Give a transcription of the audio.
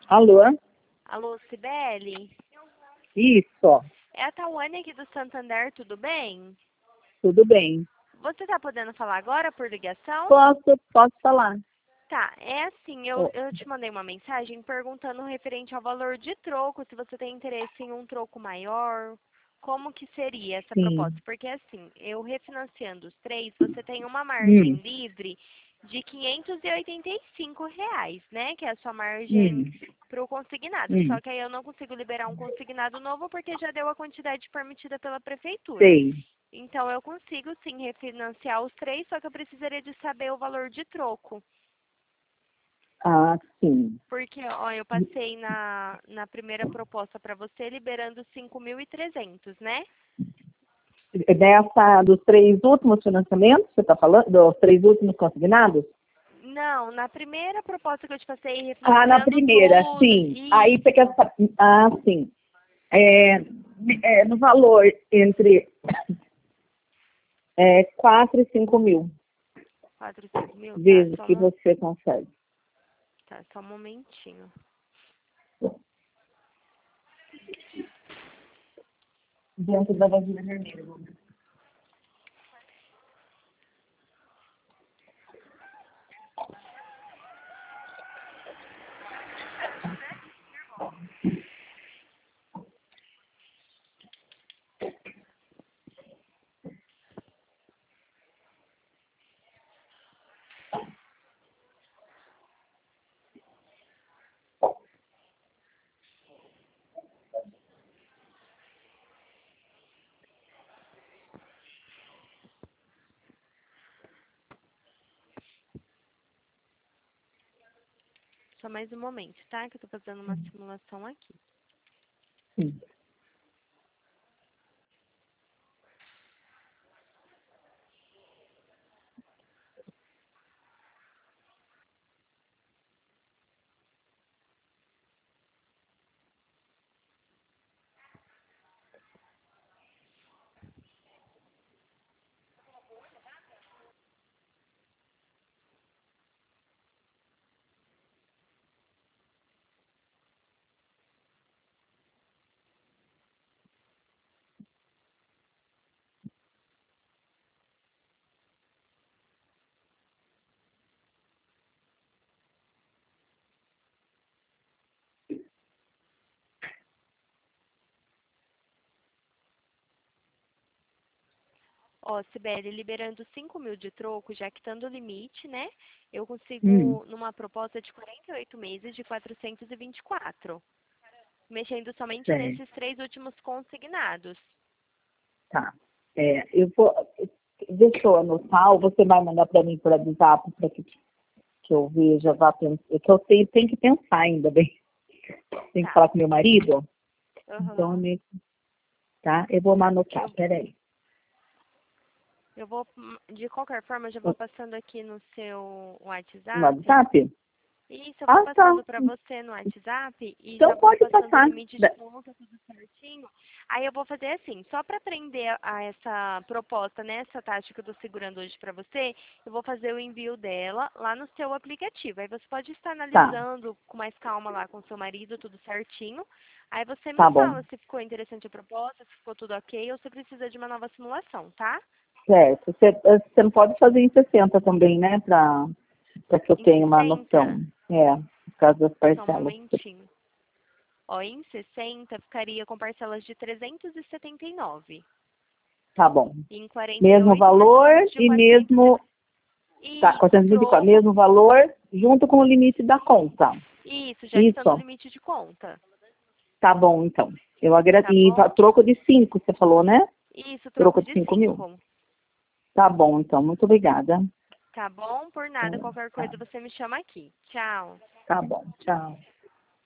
Alô? Alô, Cibele? Isso, É a Tawane aqui do Santander, tudo bem? tudo bem. Você tá podendo falar agora por ligação? Posso falar. Tá, é assim, eu, Ô, eu te mandei uma mensagem perguntando referente ao valor de troco, se você tem interesse em um troco maior, como que seria essa proposta? sim. Porque assim, eu refinanciando os três, você tem uma margem Hum, livre de R$ 585, né? Que é a sua margem hum, para o consignado. Só hum. que aí eu não consigo liberar um consignado novo porque já deu a quantidade permitida pela prefeitura. Sei. Então eu consigo sim refinanciar os três, só que eu precisaria de saber o valor de troco. Ah, sim. Porque, ó, eu passei na primeira proposta para você liberando 5.300, né? Dos três últimos financiamentos, você está falando? Dos três últimos consignados? Não, na primeira proposta que eu te passei, Ah, na refinanciando primeira, tudo, sim. Aí você quer isso, saber. Ah, sim. É, no valor entre 4 e 5 mil 4, 5 mil, tá, vezes que você consegue. só um momentinho. Dentro da vasilha vermelha. Só mais um momento, tá? Que eu tô fazendo uma simulação aqui. Sim. Ó, Sibeli, liberando 5 mil de troco, já quitando o limite, né? Eu Hum, consigo, numa proposta de 48 meses, de 424, mexendo somente certo. nesses três últimos consignados. Tá. Eu vou. Deixa eu anotar, ou você vai mandar para mim por WhatsApp para que eu veja, vá pensar. É que eu tenho que pensar ainda bem. Tenho que Tá. falar com meu marido. Então, Aham. tá? Eu vou anotar, Eu, peraí. eu vou, de qualquer forma, eu já vou passando aqui no seu No WhatsApp. WhatsApp? Isso, eu vou Ah, tá. passando para você no WhatsApp e já Então vou pode passando o passar. limite de conta, tudo certinho. Aí eu vou fazer assim, só para aprender a essa proposta, né, essa tática que eu estou segurando hoje para você, eu vou fazer o envio dela lá no seu aplicativo. Aí você pode estar Tá, analisando com mais calma lá com seu marido, tudo certinho. Aí você me tá bom. fala se ficou interessante a proposta, se ficou tudo ok ou se precisa de uma nova simulação, tá? Certo. Você não pode fazer em 60 também, né? Para que eu Em tenha uma 60, noção. Por causa das só um parcelas. momentinho. Ó, em 60 ficaria com parcelas de 379. Tá bom. E em Mesmo 48 valor vezes de e 400 mesmo. Tá, Isso, 424, troco. mesmo valor, junto com o limite da conta. Isso, já quitando o Isso. limite de conta. Tá bom, então. Tá bom? Troco de 5 você falou, né? Isso, troco Troco de de 5 mil. 5. Tá bom, então. Muito obrigada. Tá bom? Por nada, qualquer Tá, coisa você me chama aqui. Tchau. tá bom. Tchau.